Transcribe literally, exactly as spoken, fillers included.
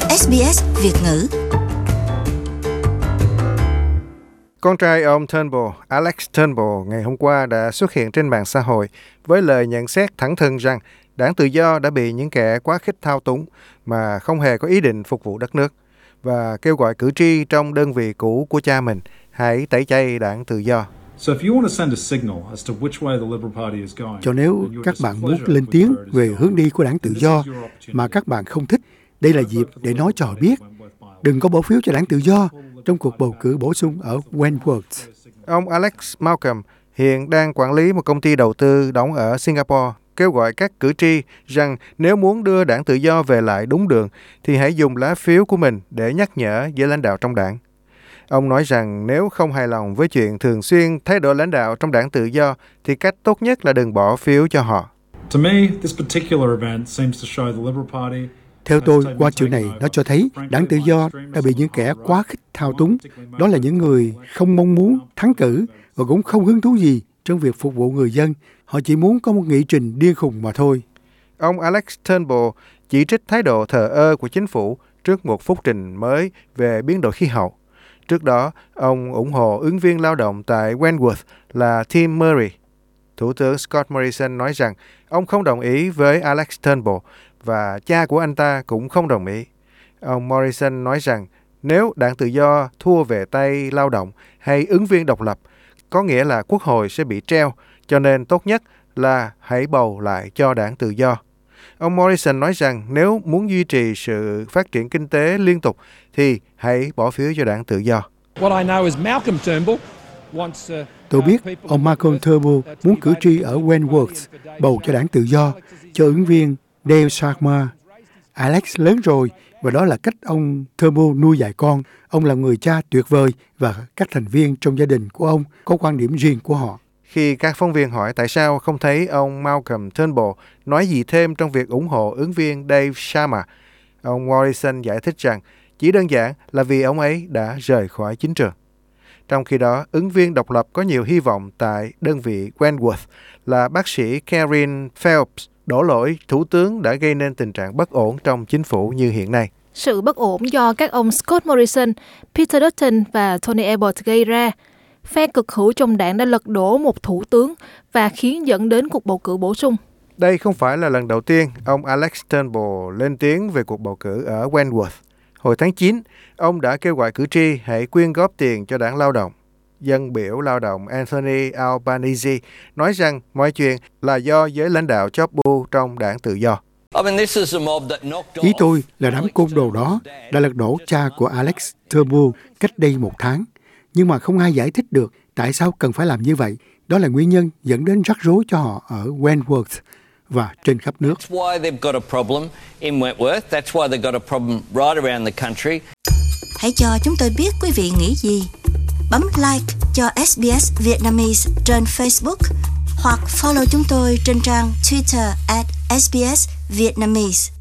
ét bê ét Việt ngữ. Con trai ông Turnbull, Alex Turnbull, ngày hôm qua đã xuất hiện trên mạng xã hội với lời nhận xét thẳng thừng rằng Đảng Tự Do đã bị những kẻ quá khích thao túng mà không hề có ý định phục vụ đất nước, và kêu gọi cử tri trong đơn vị cũ của cha mình hãy tẩy chay Đảng Tự Do. Cho nếu các bạn muốn lên tiếng về hướng đi của Đảng Tự Do mà các bạn không thích, đây là dịp để nói cho họ biết. Đừng có bỏ phiếu cho Đảng Tự Do trong cuộc bầu cử bổ sung ở Wentworth. Ông Alex Malcolm hiện đang quản lý một công ty đầu tư đóng ở Singapore, kêu gọi các cử tri rằng nếu muốn đưa Đảng Tự Do về lại đúng đường thì hãy dùng lá phiếu của mình để nhắc nhở với lãnh đạo trong đảng. Ông nói rằng nếu không hài lòng với chuyện thường xuyên thay đổi lãnh đạo trong Đảng Tự Do thì cách tốt nhất là đừng bỏ phiếu cho họ. Theo tôi, qua chuyện này, nó cho thấy Đảng Tự Do đã bị những kẻ quá khích thao túng. Đó là những người không mong muốn thắng cử và cũng không hứng thú gì trong việc phục vụ người dân. Họ chỉ muốn có một nghị trình điên khùng mà thôi. Ông Alex Turnbull chỉ trích thái độ thờ ơ của chính phủ trước một phúc trình mới về biến đổi khí hậu. Trước đó, ông ủng hộ ứng viên lao động tại Wentworth là Tim Murray. Thủ tướng Scott Morrison nói rằng ông không đồng ý với Alex Turnbull và cha của anh ta cũng không đồng ý. Ông Morrison nói rằng nếu Đảng Tự Do thua về tay lao động hay ứng viên độc lập, có nghĩa là Quốc hội sẽ bị treo, cho nên tốt nhất là hãy bầu lại cho Đảng Tự Do. Ông Morrison nói rằng nếu muốn duy trì sự phát triển kinh tế liên tục thì hãy bỏ phiếu cho Đảng Tự Do. Tôi biết ông Malcolm Turnbull muốn cử tri ở Wentworth bầu cho Đảng Tự Do, cho ứng viên Dale Sharma. Alex lớn rồi và đó là cách ông Turnbull nuôi dạy con. Ông là người cha tuyệt vời và các thành viên trong gia đình của ông có quan điểm riêng của họ. Khi các phóng viên hỏi tại sao không thấy ông Malcolm Turnbull nói gì thêm trong việc ủng hộ ứng viên Dave Sharma, ông Morrison giải thích rằng chỉ đơn giản là vì ông ấy đã rời khỏi chính trường. Trong khi đó, ứng viên độc lập có nhiều hy vọng tại đơn vị Wentworth là bác sĩ Karen Phelps đổ lỗi thủ tướng đã gây nên tình trạng bất ổn trong chính phủ như hiện nay. Sự bất ổn do các ông Scott Morrison, Peter Dutton và Tony Abbott gây ra. Phe cực hữu trong đảng đã lật đổ một thủ tướng và khiến dẫn đến cuộc bầu cử bổ sung. Đây không phải là lần đầu tiên ông Alex Turnbull lên tiếng về cuộc bầu cử ở Wentworth. Hồi tháng chín, ông đã kêu gọi cử tri hãy quyên góp tiền cho đảng lao động. Dân biểu lao động Anthony Albanese nói rằng mọi chuyện là do giới lãnh đạo chóp bu trong Đảng Tự Do. Ý tôi là đám côn đồ đó đã lật đổ cha của Alex Turnbull cách đây một tháng. Nhưng mà không ai giải thích được tại sao cần phải làm như vậy. Đó là nguyên nhân dẫn đến rắc rối cho họ ở Wentworth và trên khắp nước. Hãy cho chúng tôi biết quý vị nghĩ gì. Bấm like cho ét bê ét Vietnamese trên Facebook hoặc follow chúng tôi trên trang Twitter at ét bê ét Vietnamese.